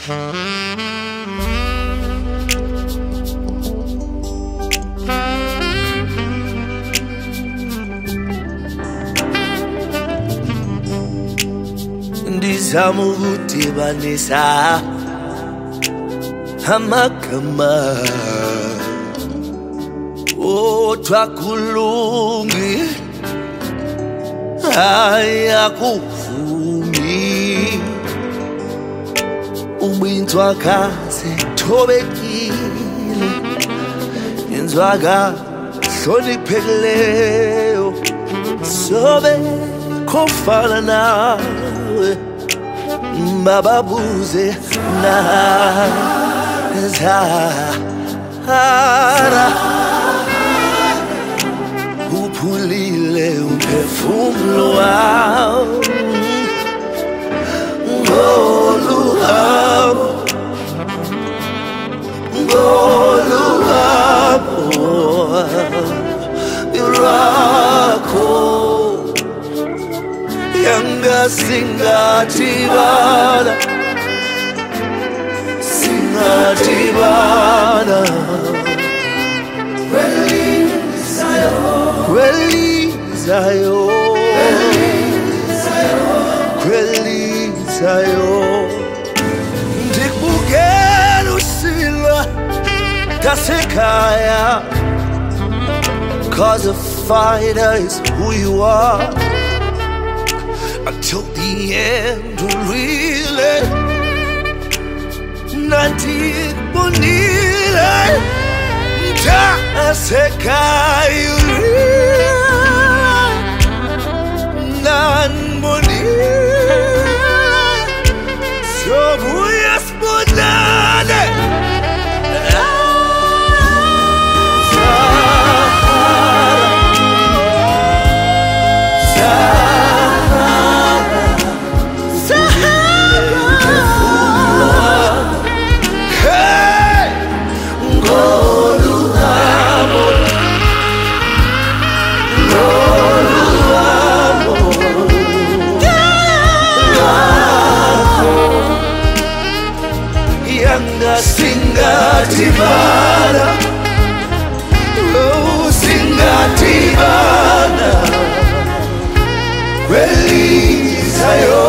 Ndizama ukudibanisa amagama kodwa kulungi ayakuvumi ubinzwakazi thobekile yenzwaka hloniphekeleyo sobe khofana nawe bababuze na Zahara uphulile umphefumulo wami ngoluhabo irakho yangasingatibana singatibana kwelizayo ndikubukela usilwa kasekhaya, 'cause a fighter is who you are until the end. Really nandikubonile mtasekhaya nanbonile sobuya sibonane singatibana, oh singatibana kwelizayo